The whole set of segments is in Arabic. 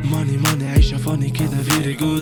ماني عيشة فاني كده فيري جود.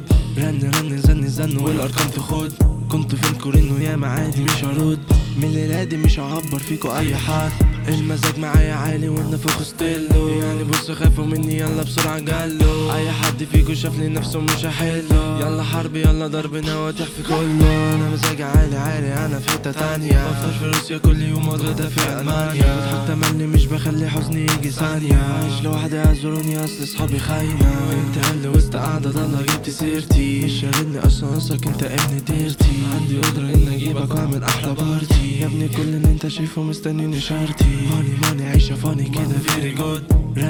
رن زن والارقام تخد. كنت فينكوا انه ياما عادي مش هرد. من الليلة دي مش هعبر فيكوا اي حد. المزاج معايا عالي والنفوخ ستيلو، يعني بصوا خافوا مني يلا بسرعة جالو. اي حد فيكوا شافلي نفسه مش هحله. يلا حرب يلا ضرب نواتح في كله. انا مزاجي عالي انا في حتة تانية. بفطر في روسيا كل يوم واتغدى في المانيا. حتى ملي مش بخلي حزني يجي ثانية. عايش لوحدي اعذروني اصل اصحابي خاينة. انت اللي وسط قاعدة ضلة جبت سيرتي. مش شاغلني اصلا اصلك انت ابن ديرتي. عندي قدرة اني اجيبك واعمل احلى بارتي. يا ابني كل اللي انت شايفه مستنيني شرطي. ماني عيشة فاني كده فيري جود.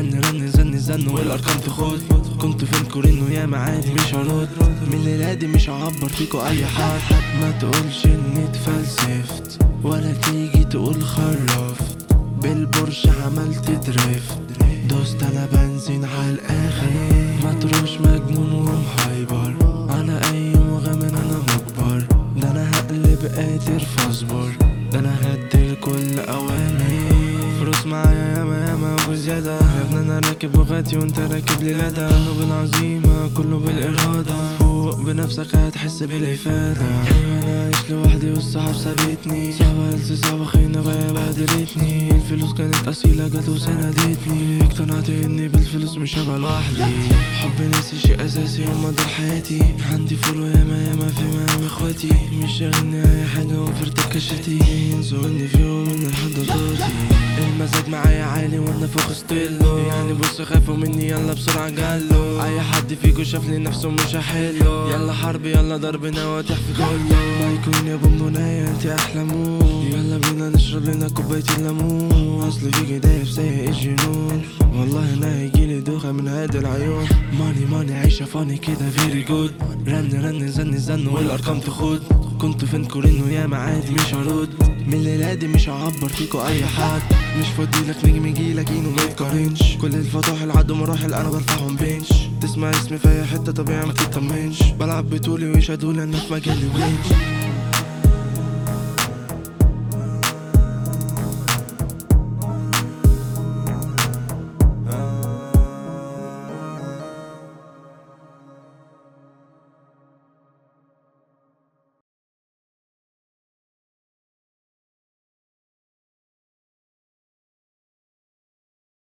رن زن والارقام تخد. كنت فينكوا انه ياما عادي مش هرد. من الليلة دي مش هعبر فيكوا اي حد. ما تقولش اني اتفلسفت ولا تيجي تقول خرفت. بالبورش عملت دريفت. دوست انا بنزين على الاخر. مطروش مجنون ومهايبر. انا اي مغامر انا مجبر. ده انا هقلب قادر فاصبر. ده انا هدي كل اوامري. فلوس معايا ياما وبزيادة. يا ابني انا راكب لغاتي وانت راكب لي لدى. كله بالعزيمة كله بالإرادة. فوق بنفسك هتحس بالإفادة. ايوه انا عايش لوحدي والصحاب سابتني. صعبة خينا بقى بهدلتني. الفلوس كانت أصيلة جت وسندتني. اقتنعت اني بالفلوس مش هبقى لوحدي. حب ناسي شيء اساسي هما دول حياتي. عندي فول وياما في مقام اخواتي. مش شاغلني اي حاجة وفرت كشتي. ينسوا اني في يوم من الحضاراتي. المزاج معايا عالي والنفوخ ستيلو، يعني بصوا خافوا مني يلا بسرعة جالو. اي حد فيكوا شافلي نفسه مش هحله. يلا حرب يلا ضرب نواتح في كله. ما يكون يا بونبوناية انتي احلى مود. يلا بينا نشرب لنا كوباية الليمون. اصل فيكي دايب سايق الجنون. والله انا هيجيلي دوخة من هادي العيون. ماني عيشة فاني كده فيري جود. رن زن والارقام تخد. كنت فينكوا انه ياما عادي مش هرد. من الليلة دي مش هعبر فيكوا اي حد. مش فاضيلك نجم يجيلك انه ما يتقارنش. كل الفطاحل عدوا مراحل انا برفعهم بنش. تسمع اسمي في اي حتة طبيعي ما تطمنش. بلعب بطولي ويشهدولي انا في مجالي وينش.